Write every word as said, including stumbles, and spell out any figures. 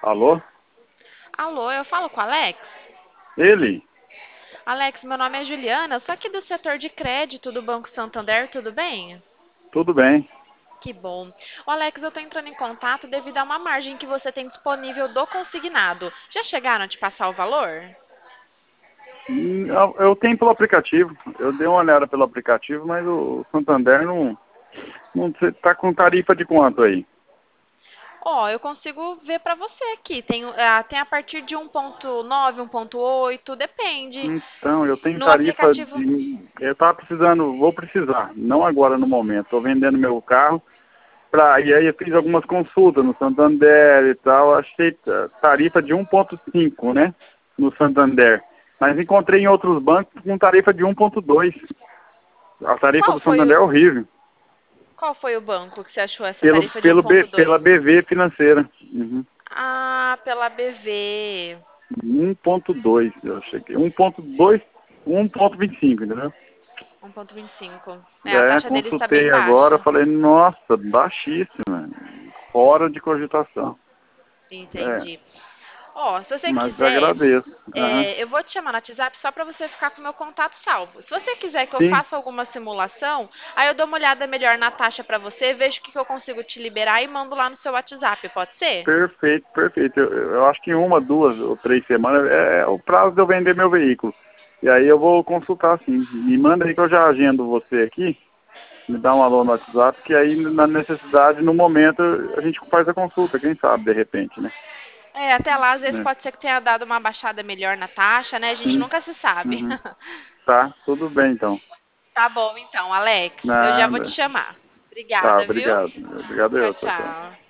Alô? Alô, eu falo com o Alex? Ele? Alex, meu nome é Juliana, eu sou aqui do setor de crédito do Banco Santander, tudo bem? Tudo bem? Que bom. Ô Alex, eu tô entrando em contato devido a uma margem que você tem disponível do consignado. Já chegaram a te passar o valor? Hum, Eu eu tenho pelo aplicativo. Eu dei uma olhada pelo aplicativo, mas o Santander não, não sei, tá com tarifa de quanto aí? Ó, eu consigo ver pra você aqui. Tem, ah, tem a partir de um ponto nove, um ponto oito, depende. Então, eu tenho No tarifa aplicativo. de. Eu tava precisando, vou precisar, não agora no momento. Estou vendendo meu carro. Pra, e aí eu fiz algumas consultas no Santander e tal. Achei ta- tarifa de um ponto cinco, né? No Santander. Mas encontrei em outros bancos com tarifa de um ponto dois. A tarifa Qual do foi Santander é o, horrível. qual foi o banco que você achou essa Pelo, tarifa de pelo B, pela um ponto dois? B V financeira. Uhum. Ah, pela B V. um ponto dois, eu cheguei. um ponto dois, um ponto vinte e cinco, entendeu? um ponto vinte e cinco. É, a É, taxa deles está bem consultei agora, baixa. falei, nossa, baixíssima. Fora de cogitação. É, Entendi. Ó, se você mas quiser, agradeço. Aham. é, eu vou te chamar no WhatsApp só para você ficar com o meu contato salvo. Se você quiser que eu Sim, faça alguma simulação, aí eu dou uma olhada melhor na taxa para você, vejo o que que eu consigo te liberar e mando lá no seu WhatsApp, pode ser? perfeito, perfeito. Eu, eu acho que em uma, duas ou três semanas é, é o prazo de eu vender meu veículo. E aí eu vou consultar sim. Me manda aí que eu já agendo você aqui. Me dá um alô no WhatsApp, que aí na necessidade, no momento, a gente faz a consulta, quem sabe, de repente, né? É, até lá às vezes Né? pode ser que tenha dado uma baixada melhor na taxa, né? A gente Sim. nunca se sabe. Uhum. Tá, tudo bem então. Tá bom então, Alex. Eu já vou te Nada. chamar. Tá, Obrigada, viu? obrigado. Obrigado Tchau, eu, tchau, tchau. tchau.